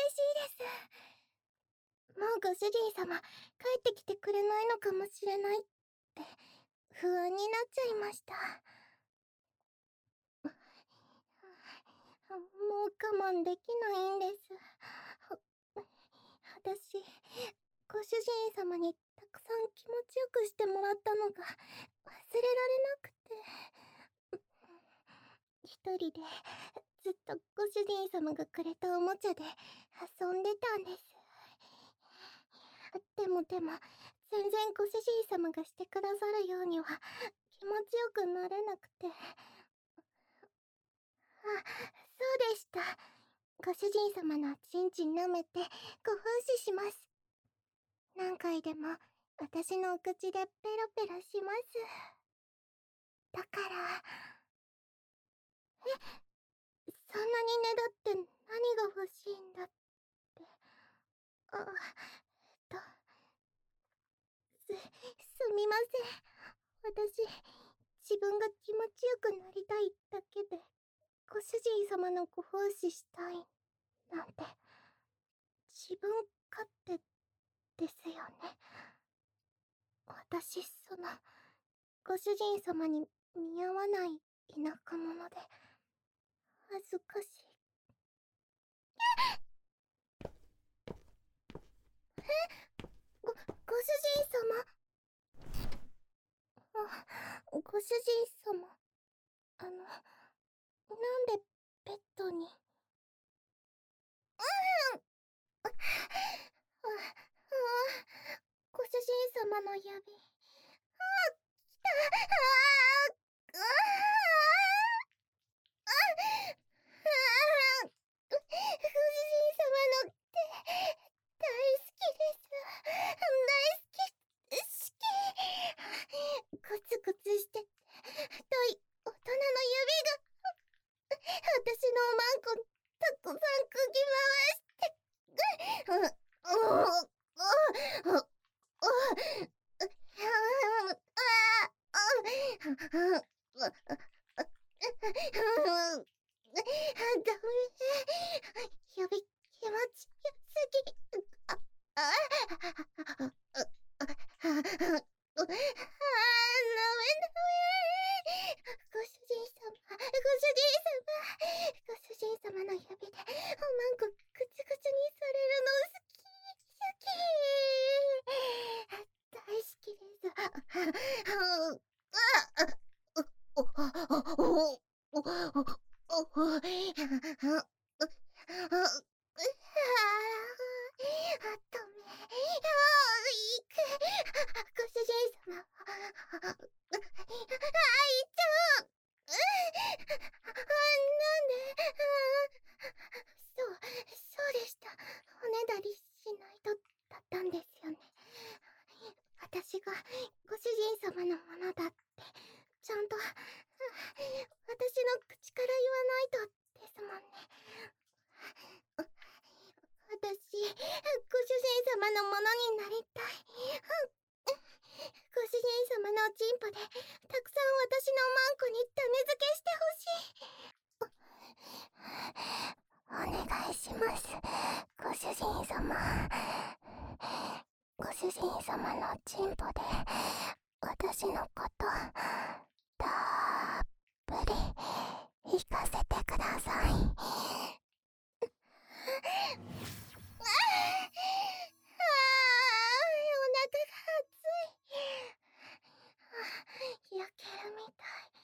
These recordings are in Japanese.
嬉しいです。もうご主人様、帰ってきてくれないのかもしれないって、不安になっちゃいました。もう我慢できないんです。私、ご主人様にたくさん気持ちよくしてもらったのが忘れられなくて。一人でずっとご主人様がくれたおもちゃで遊んでたんです。でも全然ご主人様がしてくださるようには気持ちよくなれなくて。そうでした。ご主人様のちんちん舐めてご奉仕します。何回でも私のお口でペロペロします。だから。そんなにねだって何が欲しいんだって。と、すみません。私、自分が気持ちよくなりたいだけで、ご主人様のご奉仕したい、なんて、自分勝手ですよね。私、ご主人様に似合わない田舎者で、恥ずかしい。ご主人様。ご主人様。なんでベッドに。ご主人様の指。来た。ご主人様の手、大好きです。大好き。ゴツゴツしてて、太い大人の指が、私のおまんこ、たくさんくぎ回して。ダメ。指気持ちよすぎ。ダメ。ご主人様、ご主人様の指でおまんこグツグツにされるの好き。大好きです。ご主人様。なんで。そうでした。おねだりしないとだったんですよね。私がご主人様のものだってちゃんと私の口から言わないとですもんね。私、ご主人様のものになりたい。ご主人様のおちんぽでたくさん私のマンコに種付けしてほしい。お願いします、ご主人様。ご主人様のチンポで私のことたっぷり聞かせてください。お腹が熱い。焼けるみたい。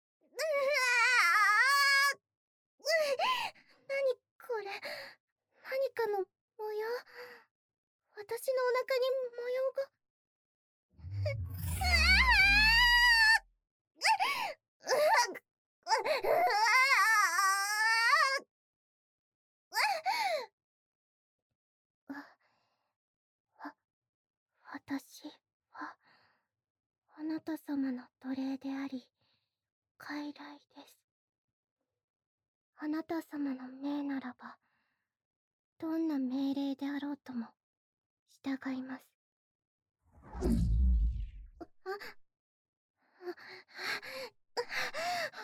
何これ。何かの模様。私のお腹に模様が。私はあなた様の奴隷であり傀儡です。あなた様の命ならばどんな命令であろうとも従います。終わ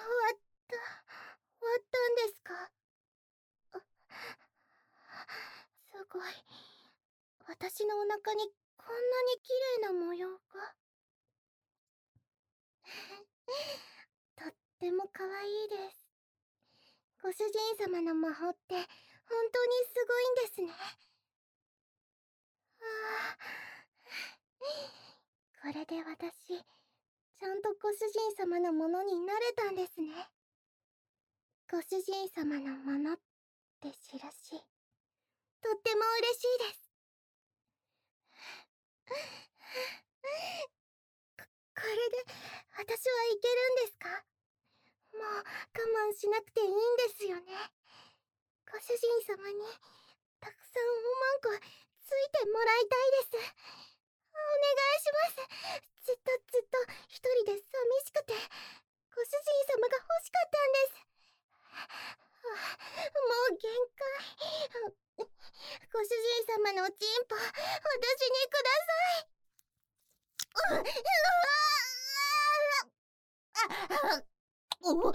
ったんですか？ ごい。私のお腹にこんなに綺麗な模様が。とっても可愛いです。ご主人様の魔法って本当にすごいんですね。これで私、ちゃんとご主人様のものになれたんですね。ご主人様のものって印、とっても嬉しいです。これで私はいけるんですか？もう我慢しなくていいんですよね。ご主人様にたくさんおまんこついてもらいたいです。お願いします。ずっとずっと一人で寂しくて、ご主人様が欲しかったんです。もう限界。ご主人様のおちんぽ、私にください。おおおおおおおおおおおおおおおお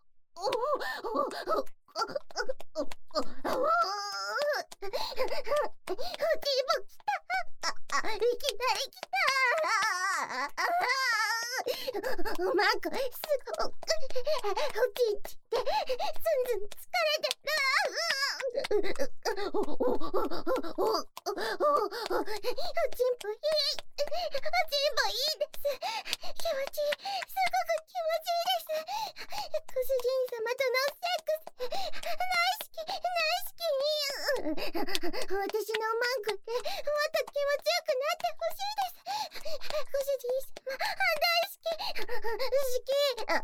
おまんこ、すぐおちんちって、ずんずん疲れてる。おちんぽいい。おちんぽいいです。気持ちいい。すごく気持ちいいです。ご主人様とのセックス、大好き、大好き。私のおまんこってもっと気持ちよくなってほしいです。ご主人様、大好き。好き。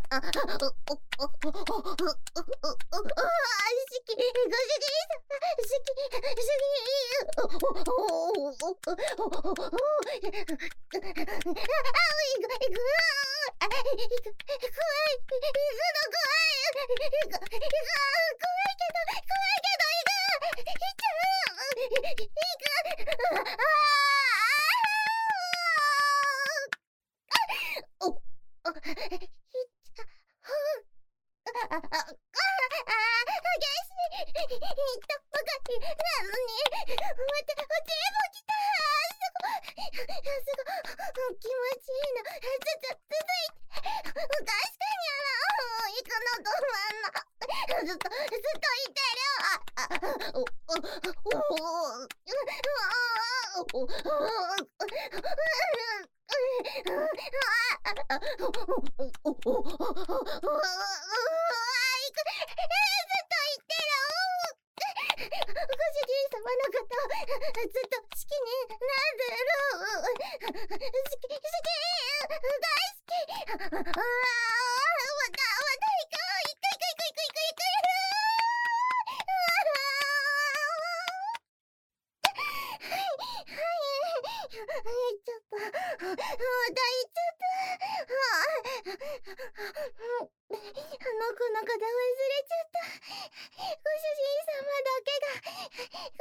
ご主人様、好き。気持ちいいの。続いて。確かに行くのどまんな。ずっといてる。ご主人様のことずっと好きになる。好き、大好き。また行こう。ちょっと、抱いちゃった。この方忘れちゃった。ご主人様だけが好きになっ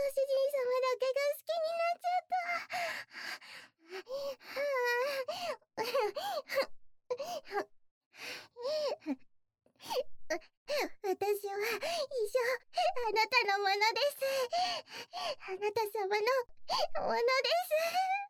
ちゃった。私は一生あなたのものです。あなた様のものです。